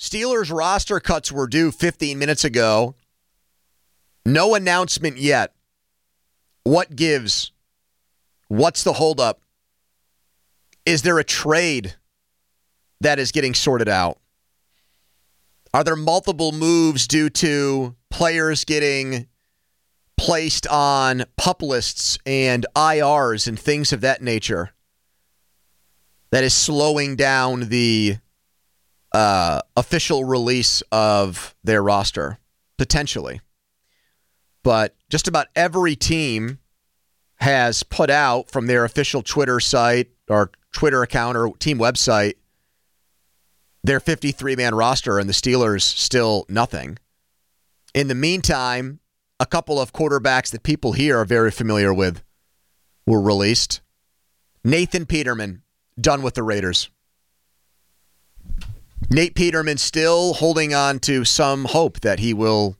Steelers roster cuts were due 15 minutes ago. No announcement yet. What gives? What's the holdup? Is there a trade that is getting sorted out? Are there multiple moves due to players getting placed on PUP lists and IRs and things of that nature that is slowing down the official release of their roster? Potentially. But just about every team has put out from their official Twitter site or Twitter account or team website their 53-man roster, and the Steelers still nothing. In the meantime, a couple of quarterbacks that people here are very familiar with were released. Nathan Peterman, done with the Raiders. Nate Peterman still holding on to some hope that he will...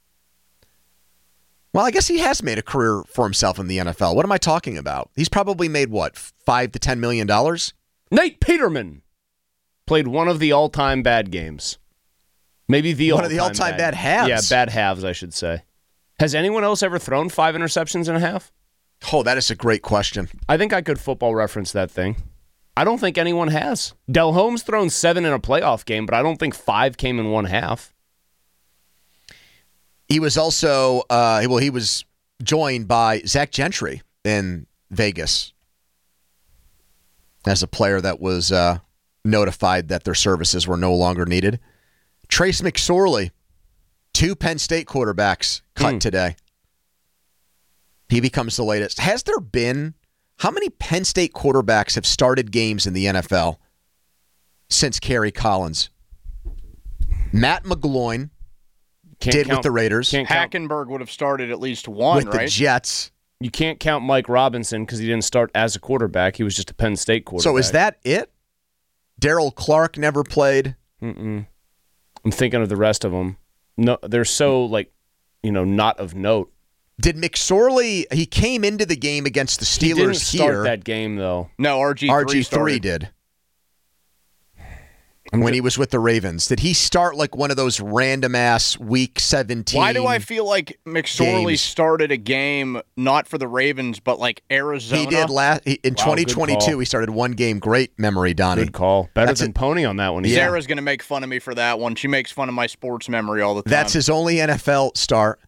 Well, I guess he has made a career for himself in the NFL. What am I talking about? He's probably made, what, $5 to $10 million? Nate Peterman played one of the all-time bad games. Maybe the one of the all-time bad halves. Yeah, bad halves, I should say. Has anyone else ever thrown 5 interceptions in a half? Oh, that is a great question. I think I could football reference that thing. I don't think anyone has. Del Holmes thrown 7 in a playoff game, but I don't think 5 came in one half. He was also, he was joined by Zach Gentry in Vegas as a player that was notified that their services were no longer needed. Trace McSorley, 2 Penn State quarterbacks cut today. He becomes the latest. Has there been, how many Penn State quarterbacks have started games in the NFL since Kerry Collins? Matt McGloin with the Raiders. Hackenberg would have started at least one, with right? the Jets. You can't count Mike Robinson because he didn't start as a quarterback. He was just a Penn State quarterback. So is that it? Darryl Clark never played? I'm thinking of the rest of them. No, they're so, not of note. Did McSorley, he came into the game against the Steelers he didn't start here. That game, though. No, RG3 started. Did. When he was with the Ravens. Did he start like one of those random-ass Week 17 Why do I feel like McSorley games? started a game not for the Ravens, but like Arizona? He did in 2022. He started one game. Great memory, Donnie. Good call. Better than Pony on that one. Yeah. Sarah's going to make fun of me for that one. She makes fun of my sports memory all the time. That's his only NFL start.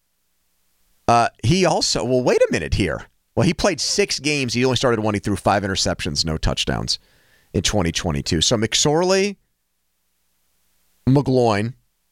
He also, well, wait a minute here. Well, he played 6 games. He only started one. He threw 5 interceptions, no touchdowns in 2022. So McSorley, McGloin,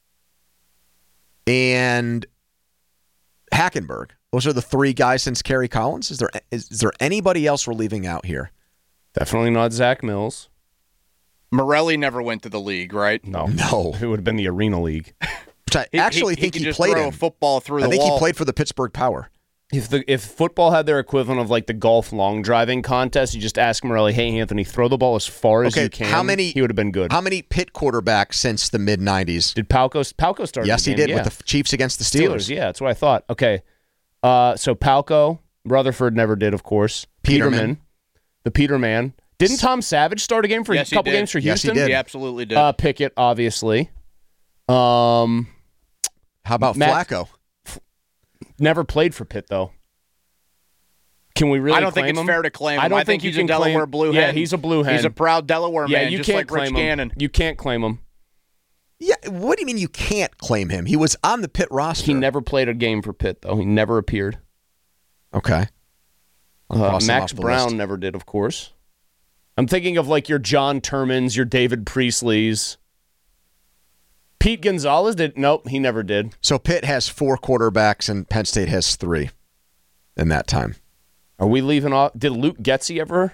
and Hackenberg. Those are the 3 guys since Kerry Collins. Is there anybody else we're leaving out here? Definitely not Zach Mills. Morelli never went to the league, right? No. It would have been the Arena League. Which I actually think he played in. Football through the wall. I think he played for the Pittsburgh Power. If football had their equivalent of like the golf long driving contest, you just ask Morelli, hey, Anthony, throw the ball as far as you can. He would have been good. How many Pitt quarterbacks since the mid-'90s? Did Palco start? Yes, he did, with the Chiefs against the Steelers. Yeah, that's what I thought. Okay. So Palco, Rutherford never did, of course. Peterman. The Peterman. Didn't Tom Savage start a game for a couple games for Houston? Yes, he did. He absolutely did. Pickett, obviously. How about Flacco? Never played for Pitt, though. Can we really? I don't think it's fair to claim him. I don't think he's a Delaware blue hen. Yeah, he's a blue hen. He's a proud Delaware man, you just can't like Rich claim Gannon. You can't claim him. Yeah, what do you mean you can't claim him? He was on the Pitt roster. He never played a game for Pitt, though. He never appeared. Okay. Max Brown never did, of course. I'm thinking of like your John Turmans, your David Priestleys. Pete Gonzalez did. Nope, he never did. So Pitt has 4 quarterbacks and Penn State has 3 in that time. Are we leaving off? Did Luke Getsy ever?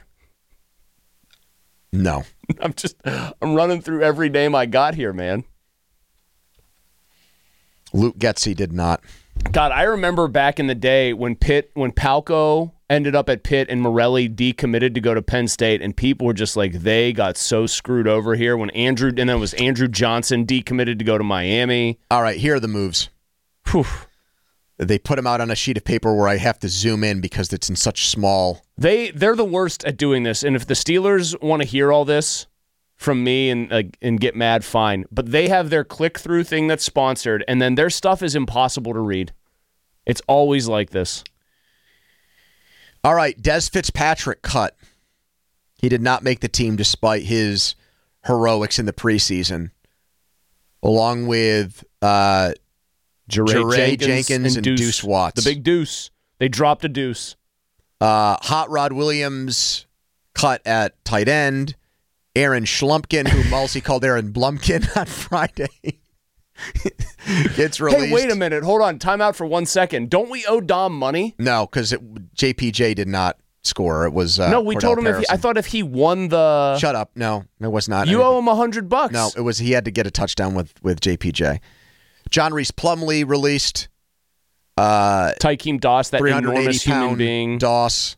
No. I'm running through every name I got here, man. Luke Getsy did not. God, I remember back in the day when Palco ended up at Pitt and Morelli decommitted to go to Penn State, and people were just like, they got so screwed over here when Andrew Johnson decommitted to go to Miami. All right, here are the moves. Whew. They put them out on a sheet of paper where I have to zoom in because it's in such small. They're the worst at doing this, and if the Steelers want to hear all this, from me and get mad, fine. But they have their click-through thing that's sponsored, and then their stuff is impossible to read. It's always like this. All right, Des Fitzpatrick cut. He did not make the team despite his heroics in the preseason, along with Jeray Jenkins and Deuce Watts. The big Deuce. They dropped a Deuce. Hot Rod Williams cut at tight end. Aaron Schlumpkin, who Mulsey called Aaron Blumpkin on Friday, gets released. Hey, wait a minute. Hold on. Time out for 1 second. Don't we owe Dom money? No, because JPJ did not score. It was no. We Cordell told him Patterson. I thought if he won the. Shut up. No, it was not. You owe him $100. No, it was. He had to get a touchdown with JPJ. John Reese Plumlee released. Tykeem Doss, that enormous human being. Doss.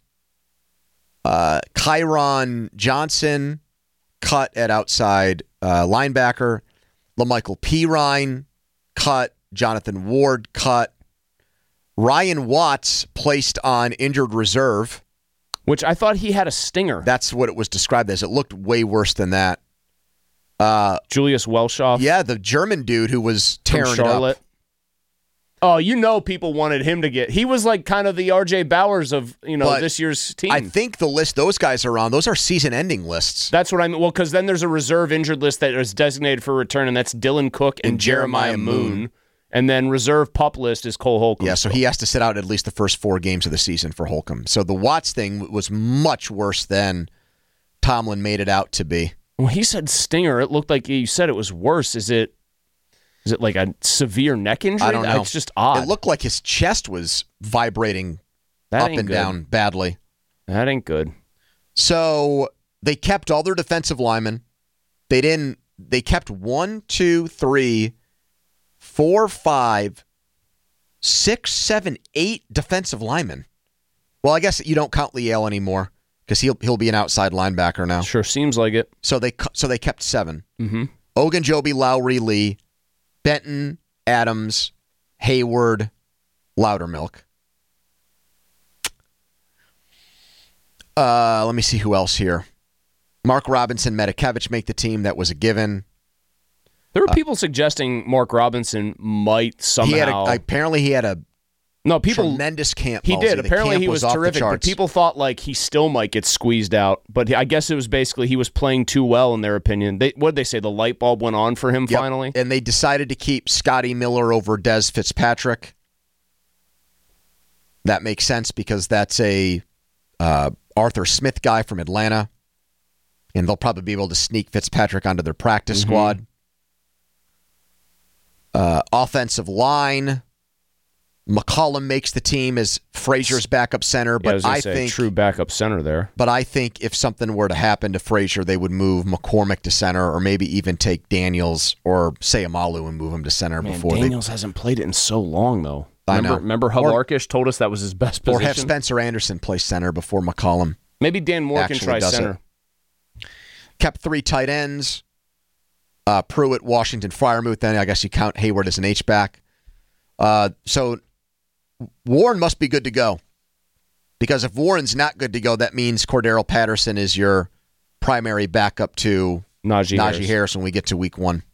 Kyron Johnson cut at outside linebacker. LaMichael Pirine cut. Jonathan Ward cut. Ryan Watts placed on injured reserve. Which I thought he had a stinger. That's what it was described as. It looked way worse than that. Julius Welschoff. Yeah, the German dude who was tearing from Charlotte. it up. Oh, you know people wanted him to get. He was like kind of the RJ Bowers of, But this year's team. I think the list those guys are on, those are season-ending lists. That's what I mean. Well, because then there's a reserve injured list that is designated for return, and that's Dylan Cook and Jeremiah Moon. And then reserve pup list is Cole Holcomb. Yeah, so he has to sit out at least the first 4 games of the season for Holcomb. So the Watts thing was much worse than Tomlin made it out to be. Well, he said stinger. It looked like you said it was worse. Is it like a severe neck injury? I don't know. It's just odd. It looked like his chest was vibrating That up ain't and good. down badly. That ain't good. So they kept all their defensive linemen. They kept 1, 2, 3, 4, 5, 6, 7, 8 defensive linemen. Well, I guess you don't count Liel anymore because he'll be an outside linebacker now. Sure seems like it. So they kept 7. Mm-hmm. Ogunjobi, Lowry, Lee, Benton, Adams, Hayward, Loudermilk. Let me see who else here. Mark Robinson, Medikevich make the team. That was a given. There were people suggesting Mark Robinson might somehow. Apparently he had a tremendous camp. He Mulsey. did. The Apparently camp he was off the terrific, but charts. people thought like he still might get squeezed out. But I guess it was basically he was playing too well in their opinion. What did they say? The light bulb went on for him Yep. finally? And they decided to keep Scotty Miller over Des Fitzpatrick. That makes sense because that's a Arthur Smith guy from Atlanta. And they'll probably be able to sneak Fitzpatrick onto their practice squad. Offensive line. McCollum makes the team as Frazier's backup center, but I think true backup center there. But I think if something were to happen to Frazier, they would move McCormick to center, or maybe even take Daniels or Sayamalu and move him to center before Daniels hasn't played it in so long though. I know. Remember Hub Arkish told us that was his best position. Or have Spencer Anderson play center before McCollum. Maybe Dan Moore can actually try does center. Kept 3 tight ends. Pruitt, Washington, Freiermuth. Then I guess you count Hayward as an H-back. So Warren must be good to go. Because if Warren's not good to go, that means Cordero Patterson is your primary backup to Najee Harris when we get to week 1.